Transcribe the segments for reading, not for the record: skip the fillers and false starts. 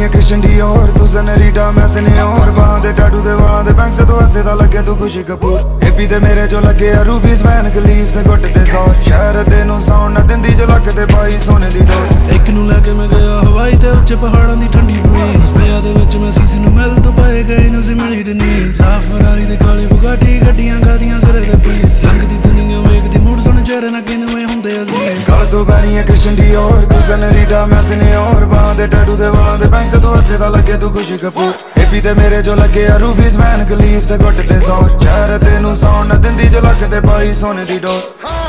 है कृष्ण डियोर तू सनरीटा मैं सिन्योर बाहां दे टैटू दे वालां दे बैंक से तू हसे दा लगे तू खुशी कपूर एपी ते मेरे जो लगे आ रूबीज वैन खलीफ ते गुट ते सौर शहर ते नू साउंड ना दिंदी जो लक ते पाई सोने दी डोर एक नू लैके मैं गया हवाई ते उच्चे पहाड़ां दी ठंडी ब्रीज विआह दे विच मैं सीसी नू मिल तो पाए गए नू सी मिली डनीज साफ फरारी ते काली बुगाटी गड्डियां गादियां सिरे ते पीस लंघदी दुनिया वेखदी मूड सुन चेहरे ना किनवे हुंदे अजीज गल तो पैनी है कृष्ण डियोर तू सनरीटा मैं सिन्योर बाहां दे टैटू दे वालां दे बैंक से तू हसे दा लगे तू खुशी कपूर एपी ते मेरे जो लगे आ रूबीज वैन खलीफ ते गुट ते सौर शहर ते नू साउंड ना दिंदी जो लक ते पाई सोने दी डोर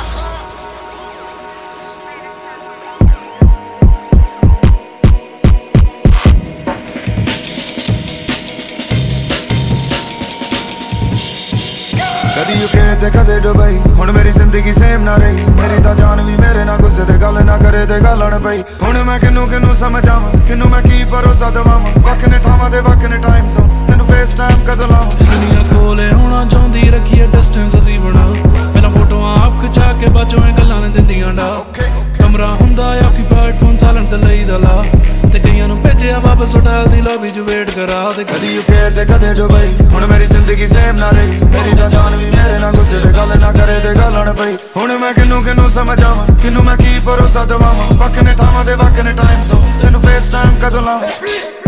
कदी यूके ते कदे दुबई हुण मेरी जिंदगी सेम ना रही मेरी तां जान भी मेरे ना गुस्से ते गल ना करे ते गल न पई हुण मैं किनू समझावां किनू मैं की भरोसा दवावां वक् ने ठावां ते वक् ने टाइम सो तैनू फेस टाइम कदों लावां दुनिया कोले होना चाहुंदी रखिए डिस्टेंस असी बना पहला फोटोआं आप खिचा के बाचों ए गल्लां ने दिंदियां डा कमरा हुंदा ऑक्यूपाइड फोन साइलेंट ते लईदा ला ते कईयां नू भेजिया वापस होटल दी लॉबी च वेट करा ते कदी यूके ते कदे दुबई हुण मेरी जिंदगी सेम ना रही मेरी तां जान भी मेरे ना गुस्से ते गल ना करे ते गल न पई हुण मैं किनू समझावां किनू मैं की भरोसा दवावां वक् ने ठावां ते वक् ने टाइम सो तैनू फेस टाइम कदों लावां